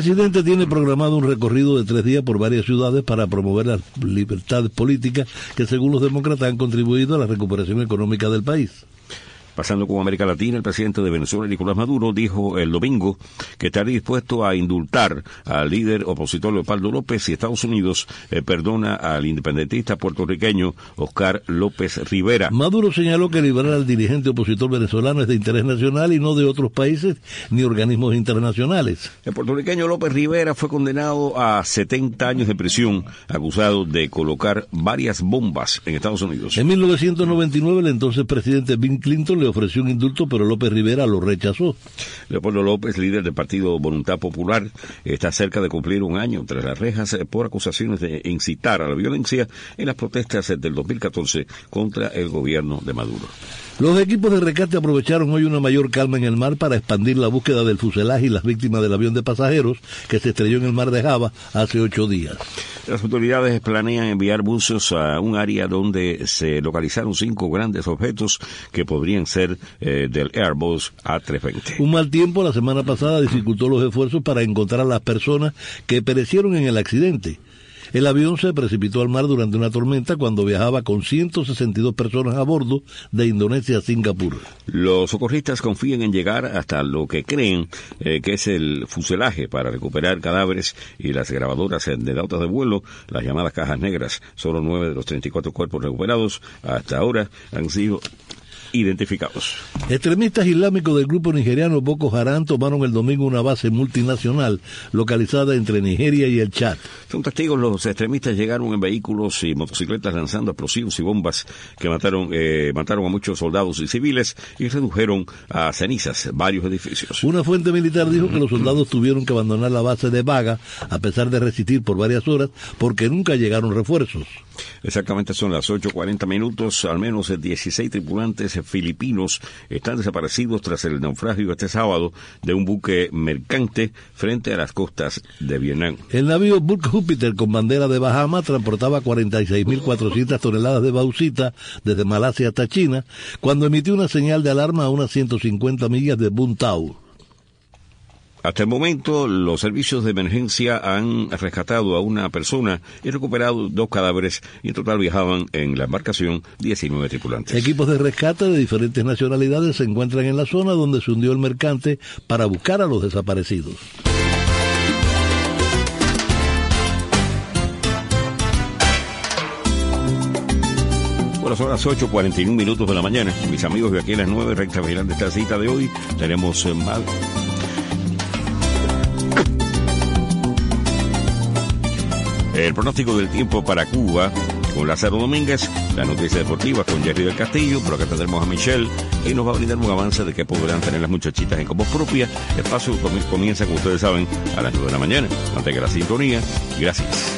presidente tiene programado un recorrido de tres días por varias ciudades para promover las libertades políticas que, según los demócratas, han contribuido a la recuperación económica del país. Pasando con América Latina, el presidente de Venezuela, Nicolás Maduro, dijo el domingo que estaría dispuesto a indultar al líder opositor Leopoldo López si Estados Unidos eh, perdona al independentista puertorriqueño Oscar López Rivera. Maduro señaló que liberar al dirigente opositor venezolano es de interés nacional y no de otros países ni organismos internacionales. El puertorriqueño López Rivera fue condenado a setenta años de prisión, acusado de colocar varias bombas en Estados Unidos. En mil novecientos noventa y nueve, el entonces presidente Bill Clinton le ofreció un indulto, pero López Rivera lo rechazó. Leopoldo López, líder del partido Voluntad Popular, está cerca de cumplir un año tras las rejas por acusaciones de incitar a la violencia en las protestas del dos mil catorce contra el gobierno de Maduro. Los equipos de rescate aprovecharon hoy una mayor calma en el mar para expandir la búsqueda del fuselaje y las víctimas del avión de pasajeros que se estrelló en el mar de Java hace ocho días. Las autoridades planean enviar buzos a un área donde se localizaron cinco grandes objetos que podrían ser eh, del Airbus A trescientos veinte. Un mal tiempo la semana pasada dificultó los esfuerzos para encontrar a las personas que perecieron en el accidente. El avión se precipitó al mar durante una tormenta cuando viajaba con ciento sesenta y dos personas a bordo de Indonesia a Singapur. Los socorristas confían en llegar hasta lo que creen eh, que es el fuselaje para recuperar cadáveres y las grabadoras de datos de vuelo, las llamadas cajas negras. Solo nueve de los treinta y cuatro cuerpos recuperados hasta ahora han sido identificados. Extremistas islámicos del grupo nigeriano Boko Haram tomaron el domingo una base multinacional localizada entre Nigeria y el Chad. Son testigos, los extremistas llegaron en vehículos y motocicletas lanzando explosivos y bombas que mataron, eh, mataron a muchos soldados y civiles y redujeron a cenizas varios edificios. Una fuente militar dijo que los soldados tuvieron que abandonar la base de Baga a pesar de resistir por varias horas porque nunca llegaron refuerzos. Exactamente son las ocho cuarenta minutos, al menos dieciséis tripulantes filipinos están desaparecidos tras el naufragio este sábado de un buque mercante frente a las costas de Vietnam. El navío Burke Jupiter con bandera de Bahama transportaba cuarenta y seis mil cuatrocientas toneladas de bauxita desde Malasia hasta China cuando emitió una señal de alarma a unas ciento cincuenta millas de Bun Tau. Hasta el momento, los servicios de emergencia han rescatado a una persona y recuperado dos cadáveres, y en total viajaban en la embarcación diecinueve tripulantes. Equipos de rescate de diferentes nacionalidades se encuentran en la zona donde se hundió el mercante para buscar a los desaparecidos. Bueno, son las ocho cuarenta y uno minutos de la mañana. Mis amigos, de aquí a las nueve, recta final de esta cita de hoy, tenemos eh, más... El pronóstico del tiempo para Cuba con Lázaro Domínguez, la noticia deportiva con Jerry del Castillo, pero acá tendremos a Michelle y nos va a brindar un avance de qué podrán tener las muchachitas en voz propia. El paso comienza, como ustedes saben, a las nueve de la mañana. Mantenga la sintonía. Gracias.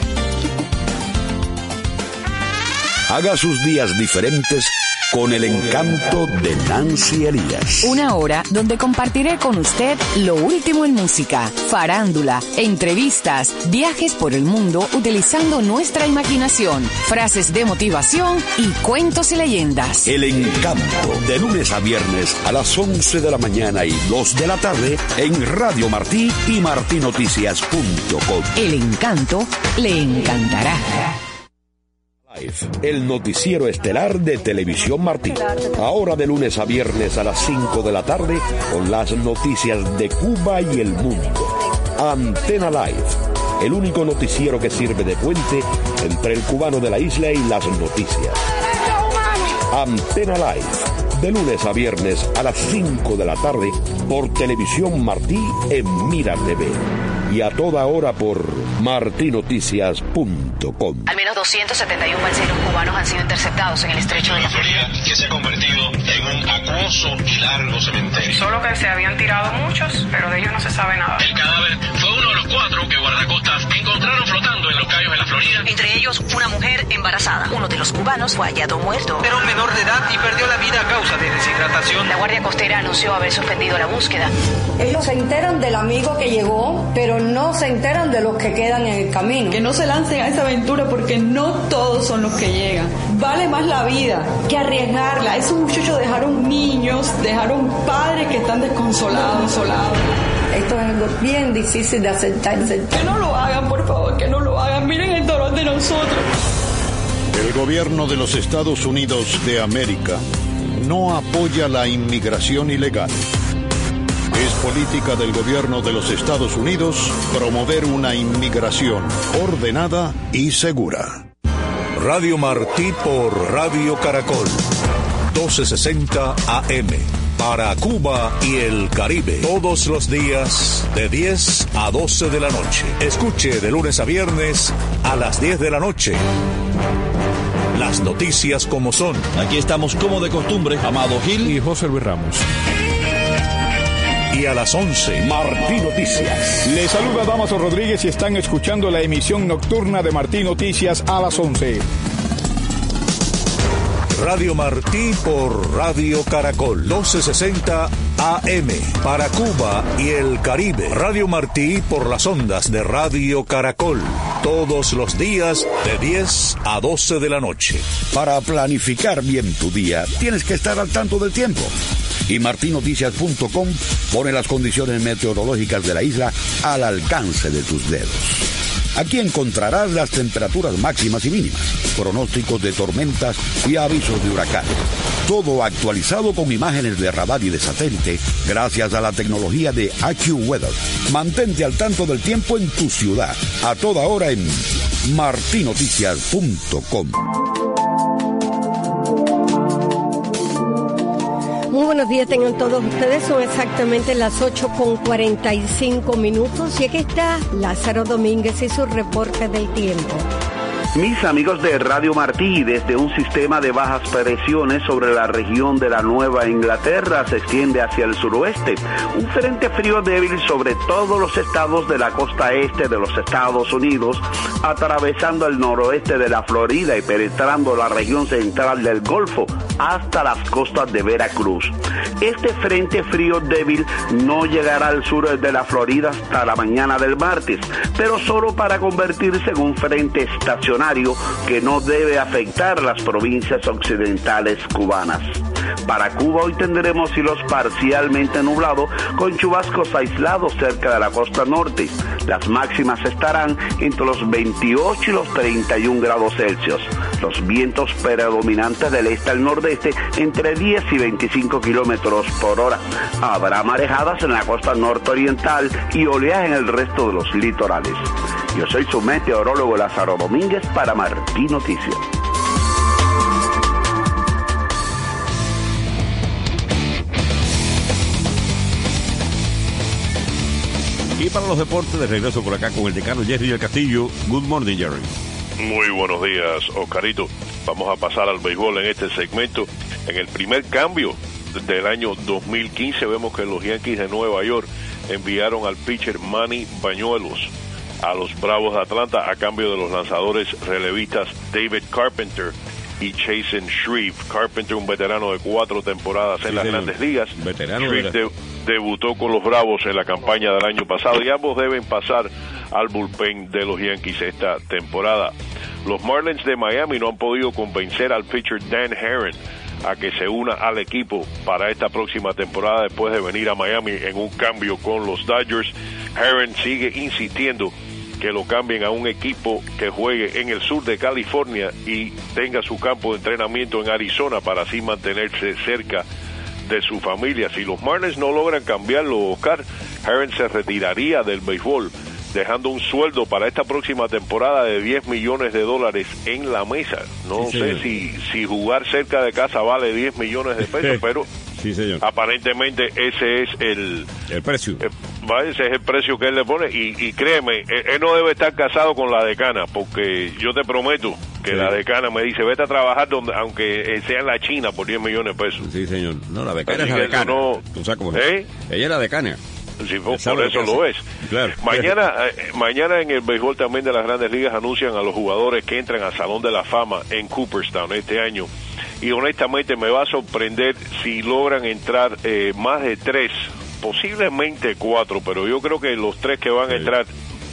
Haga sus días diferentes con el encanto de Nancy Elías. Una hora donde compartiré con usted lo último en música, farándula, entrevistas, viajes por el mundo utilizando nuestra imaginación, frases de motivación y cuentos y leyendas. El encanto, de lunes a viernes a las once de la mañana y dos de la tarde en Radio Martí y martí noticias punto com. El encanto le encantará. El noticiero estelar de Televisión Martí. Ahora de lunes a viernes a las cinco de la tarde con las noticias de Cuba y el mundo. Antena Live, el único noticiero que sirve de puente entre el cubano de la isla y las noticias. Antena Live, de lunes a viernes a las cinco de la tarde por Televisión Martí en Mira T V. Y a toda hora por martí noticias punto com. Al menos doscientos setenta y uno balseros cubanos han sido interceptados en el estrecho de la Florida, que se ha convertido en un acuoso y largo cementerio. Solo que se habían tirado muchos, pero de ellos no se sabe nada. El cadáver fue uno de los cuatro que guardacostas encontraron flotando en los cayos de la Florida. Entre ellos, una mujer embarazada. Uno de los cubanos fue hallado muerto. Era un menor de edad y perdió la vida a causa de deshidratación. La Guardia Costera anunció haber suspendido la búsqueda. Ellos se enteran del amigo que llegó, pero no se enteran de los que quedan quedan en el camino. Que no se lancen a esa aventura porque no todos son los que llegan. Vale más la vida que arriesgarla. Esos muchachos dejaron niños, dejaron padres que están desconsolados, solados. Esto es algo bien difícil de aceptar. Que no lo hagan, por favor, que no lo hagan. Miren el dolor de nosotros. El gobierno de los Estados Unidos de América no apoya la inmigración ilegal. Es política del gobierno de los Estados Unidos promover una inmigración ordenada y segura. Radio Martí por Radio Caracol, doce sesenta A M. Para Cuba y el Caribe, todos los días de diez a doce de la noche. Escuche de lunes a viernes a las diez de la noche. Las noticias como son. Aquí estamos como de costumbre, Amado Gil y José Luis Ramos. Y a las once, Martí Noticias. Les saluda Damaso Rodríguez y están escuchando la emisión nocturna de Martí Noticias a las once. Radio Martí por Radio Caracol, doce sesenta A M. Para Cuba y el Caribe. Radio Martí por las ondas de Radio Caracol. Todos los días de diez a doce de la noche. Para planificar bien tu día, tienes que estar al tanto del tiempo. Y martí noticias punto com pone las condiciones meteorológicas de la isla al alcance de tus dedos. Aquí encontrarás las temperaturas máximas y mínimas, pronósticos de tormentas y avisos de huracanes. Todo actualizado con imágenes de radar y de satélite gracias a la tecnología de AccuWeather. Mantente al tanto del tiempo en tu ciudad, a toda hora en martí noticias punto com. Muy buenos días tengan todos ustedes, son exactamente las ocho con cuarenta y cinco minutos y aquí está Lázaro Domínguez y su reporte del tiempo. Mis amigos de Radio Martí, desde un sistema de bajas presiones sobre la región de la Nueva Inglaterra se extiende hacia el suroeste. Un frente frío débil sobre todos los estados de la costa este de los Estados Unidos, atravesando el noroeste de la Florida y penetrando la región central del Golfo hasta las costas de Veracruz. Este frente frío débil no llegará al sur de la Florida hasta la mañana del martes, pero solo para convertirse en un frente estacionario que no debe afectar las provincias occidentales cubanas. Para Cuba hoy tendremos cielos parcialmente nublados con chubascos aislados cerca de la costa norte. Las máximas estarán entre los veintiocho y los treinta y un grados Celsius. Los vientos predominantes del este al nordeste entre diez y veinticinco kilómetros por hora. Habrá marejadas en la costa nororiental y oleaje en el resto de los litorales. Yo soy su meteorólogo Lázaro Domínguez para Martí Noticias. Y para los deportes, de regreso por acá con el decano Jerry del Castillo. Good morning, Jerry. Muy buenos días, Oscarito. Vamos a pasar al béisbol en este segmento. En el primer cambio del año dos mil quince vemos que los Yankees de Nueva York enviaron al pitcher Manny Bañuelos a los Bravos de Atlanta a cambio de los lanzadores relevistas David Carpenter y Chasen Shreve. Carpenter, un veterano de cuatro temporadas en sí, las señor. Grandes ligas. Veterano Shreve de... debutó con los Bravos en la campaña del año pasado y ambos deben pasar al bullpen de los Yankees esta temporada. Los Marlins de Miami no han podido convencer al pitcher Dan Herron a que se una al equipo para esta próxima temporada después de venir a Miami en un cambio con los Dodgers. Herron sigue insistiendo que lo cambien a un equipo que juegue en el sur de California y tenga su campo de entrenamiento en Arizona para así mantenerse cerca de su familia. Si los Marlins no logran cambiarlo, Oscar, Herron se retiraría del béisbol, dejando un sueldo para esta próxima temporada de diez millones de dólares en la mesa. No sí, sé si, si jugar cerca de casa vale diez millones de pesos, pero sí, señor. Aparentemente ese es el, el precio. Eh, ese es el precio que él le pone y, y créeme, él, él no debe estar casado con la decana, porque yo te prometo que sí. La decana me dice, vete a trabajar donde, aunque sea en la China por diez millones de pesos. Sí, señor. No, la decana Así es la decana. No, ¿Tú sabes cómo ¿eh? es? Ella es la decana. Sí, por, por eso lo es. Claro. Mañana, eh, mañana en el béisbol también de las Grandes Ligas anuncian a los jugadores que entran al Salón de la Fama en Cooperstown este año. Y honestamente me va a sorprender si logran entrar eh, más de tres, posiblemente cuatro, pero yo creo que los tres que van a entrar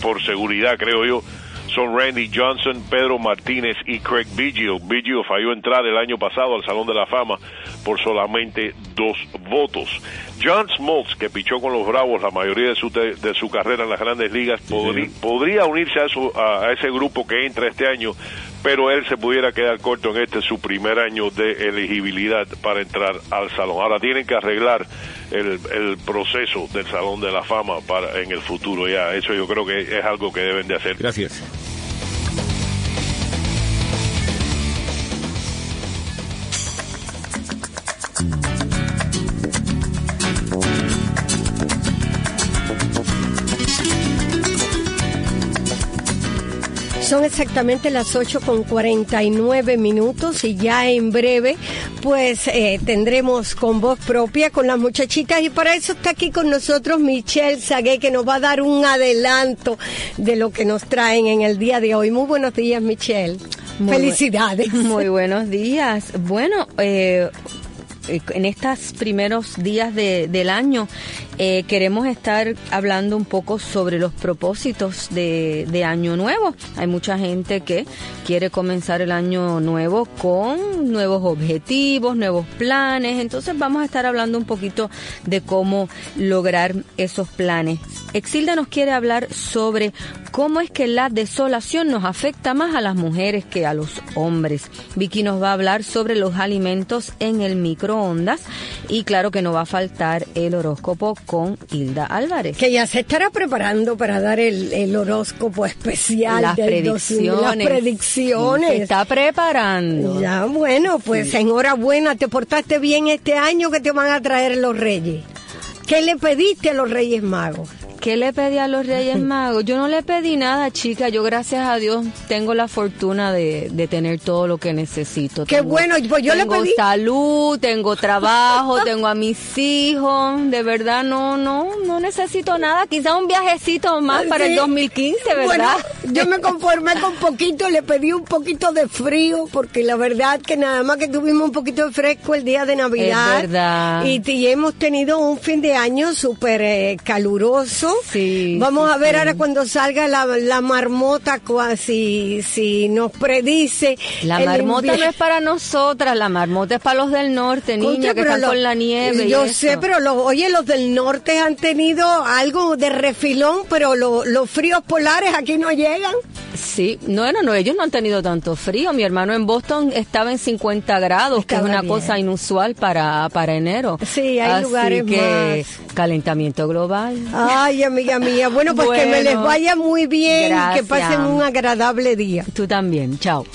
por seguridad, creo yo, son Randy Johnson, Pedro Martínez y Craig Biggio. Biggio falló entrar el año pasado al Salón de la Fama por solamente dos votos. John Smoltz, que pichó con los Bravos la mayoría de su, de, de su carrera en las Grandes Ligas, podrí, podría unirse a, su, a, a ese grupo que entra este año, pero él se pudiera quedar corto en este su primer año de elegibilidad para entrar al Salón. Ahora tienen que arreglar el, el proceso del Salón de la Fama para en el futuro ya. Eso yo creo que es algo que deben de hacer. Gracias. Son exactamente las ocho con cuarenta y nueve minutos y ya en breve pues eh, tendremos con voz propia con las muchachitas, y para eso está aquí con nosotros Michelle Sagué, que nos va a dar un adelanto de lo que nos traen en el día de hoy. Muy buenos días, Michelle. Muy Felicidades. Bu- muy buenos días. Bueno, eh, en estos primeros días de, del año eh, queremos estar hablando un poco sobre los propósitos de, de año nuevo. Hay mucha gente que quiere comenzar el año nuevo con nuevos objetivos, nuevos planes. Entonces vamos a estar hablando un poquito de cómo lograr esos planes. Exilda nos quiere hablar sobre cómo es que la desolación nos afecta más a las mujeres que a los hombres. Vicky nos va a hablar sobre los alimentos en el microondas, y claro que no va a faltar el horóscopo con Hilda Álvarez, que ya se estará preparando para dar el, el horóscopo especial. Las del predicciones. dos mil, las predicciones. Se está preparando. Ya, bueno, pues sí. Enhorabuena, te portaste bien este año. Que te van a traer los Reyes? ¿Qué le pediste a los Reyes Magos? ¿Qué le pedí a los Reyes Magos? Yo no le pedí nada, chica. Yo, gracias a Dios, tengo la fortuna de, de tener todo lo que necesito. Qué tengo, bueno, pues yo le pedí... Tengo salud, tengo trabajo, tengo a mis hijos. De verdad, no, no, no necesito nada. Quizá un viajecito más para sí. el dos mil quince, ¿verdad? Bueno, yo me conformé con poquito, le pedí un poquito de frío, porque la verdad que nada más que tuvimos un poquito de fresco el día de Navidad. Es verdad. Y, y hemos tenido un fin de año súper eh, caluroso. Sí, Vamos sí, a ver sí. ahora cuando salga la, la marmota, si, si nos predice. La marmota no es para nosotras, la marmota es para los del norte, niña, Contra, que están lo, con la nieve. Yo y sé, eso. pero los, oye, los del norte han tenido algo de refilón, pero lo, los fríos polares aquí no llegan. Sí, no, no, no, ellos no han tenido tanto frío. Mi hermano en Boston estaba en cincuenta grados, estaba que es una bien. cosa inusual para, para enero. Sí, hay Así lugares que, más. Calentamiento global. Ay, amiga mía. Bueno, pues bueno, que me les vaya muy bien. Gracias. Y que pasen un agradable día. Tú también. Chao.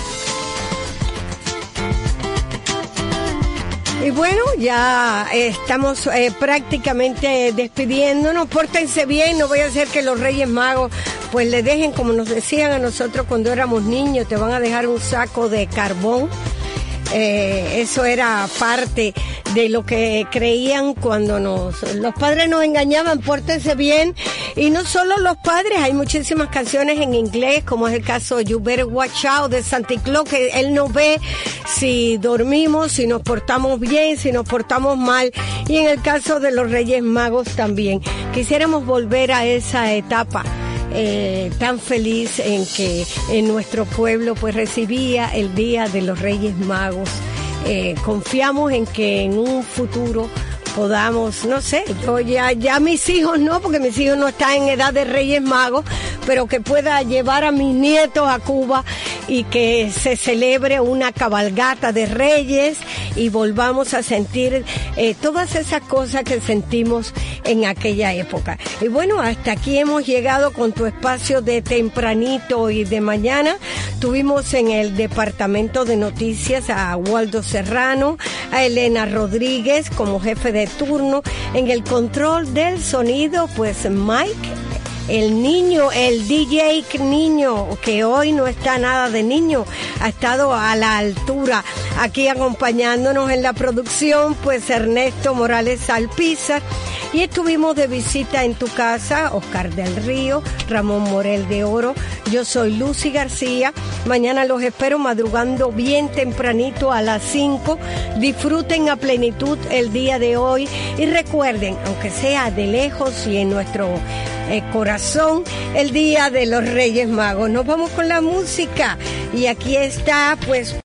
Y bueno, ya estamos eh, prácticamente despidiéndonos. Pórtense bien, no voy a hacer que los Reyes Magos pues le dejen, como nos decían a nosotros cuando éramos niños, te van a dejar un saco de carbón. Eh, eso era parte de lo que creían cuando nos los padres nos engañaban. Pórtense bien. Y no solo los padres, hay muchísimas canciones en inglés, como es el caso de You Better Watch Out de Santa Claus, que él nos ve si dormimos, si nos portamos bien, si nos portamos mal. Y en el caso de los Reyes Magos también. Quisiéramos volver a esa etapa Eh, tan feliz en que en nuestro pueblo pues recibía el Día de los Reyes Magos. Eh, confiamos en que en un futuro podamos, no sé, yo ya, ya mis hijos no, porque mis hijos no están en edad de Reyes Magos, pero que pueda llevar a mis nietos a Cuba y que se celebre una cabalgata de reyes y volvamos a sentir eh, todas esas cosas que sentimos en aquella época. Y bueno, hasta aquí hemos llegado con tu espacio de tempranito y de mañana. Tuvimos en el departamento de noticias a Waldo Serrano, a Elena Rodríguez como jefe de turno, en el control del sonido pues Mike, el niño, el D J niño, que hoy no está nada de niño, ha estado a la altura. Aquí acompañándonos en la producción, pues Ernesto Morales Alpizar. Y estuvimos de visita en tu casa, Oscar del Río, Ramón Morel de Oro. Yo soy Lucy García. Mañana los espero madrugando bien tempranito a las cinco. Disfruten a plenitud el día de hoy. Y recuerden, aunque sea de lejos y en nuestro eh, corazón, el Día de los Reyes Magos. Nos vamos con la música. Y aquí está, pues...